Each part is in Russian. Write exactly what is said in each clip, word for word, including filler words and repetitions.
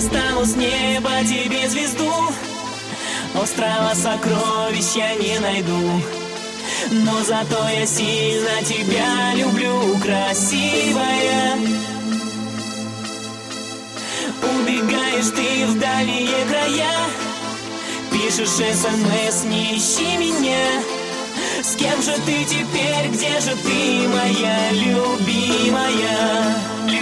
достану с неба тебе звезду, острова сокровищ я не найду, но зато я сильно тебя люблю, красивая. Убегаешь ты в дальние края, пишешь смс, не ищи меня. С кем же ты теперь, где же ты, моя любимая?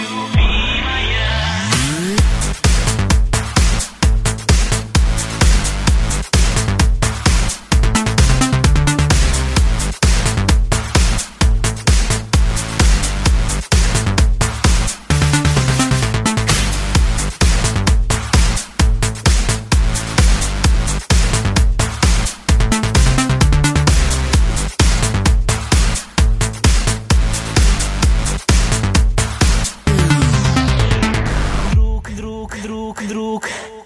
Друг, друг,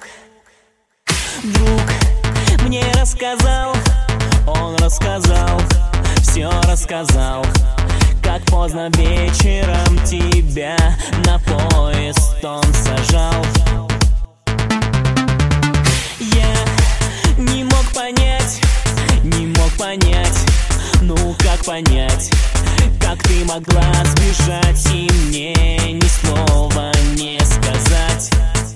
друг мне рассказал, он рассказал, все рассказал, как поздно вечером тебя на поезд он сажал. Я не мог понять, не мог понять, ну как понять, как ты могла сбежать и мне ни слова не сказать.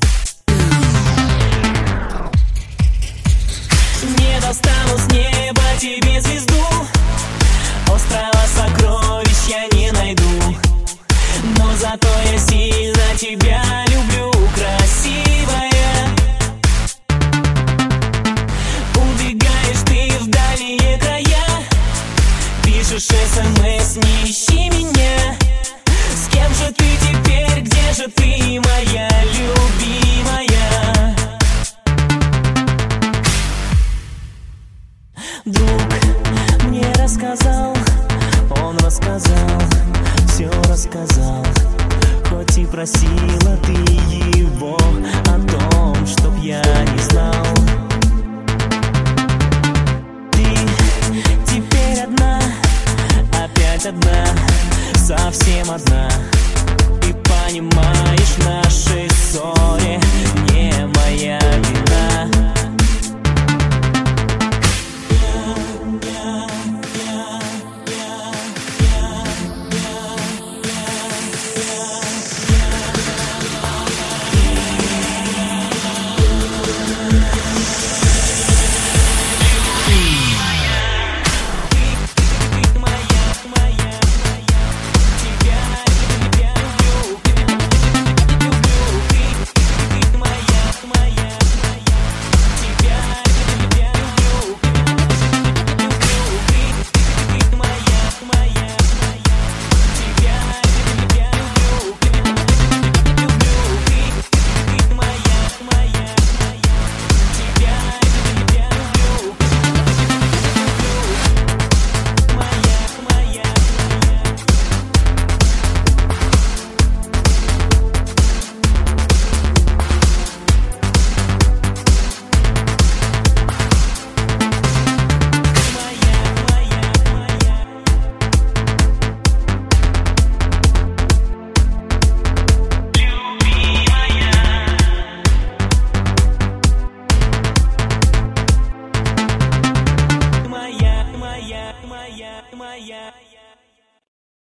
Не достану с неба тебе звезду, острова сокровищ я не найду, но зато я сильно тебя люблю, красивая. Убегаешь ты в дальние края, пишешь смс, не ищи меня. С кем же ты теперь, где же ты, моя любимая? Друг мне рассказал, он рассказал, все рассказал, хоть и просила ты его о том, чтоб я не знал. Ты теперь одна, опять одна, совсем одна. И понимаешь, нашей ссоре не моя вина. Моя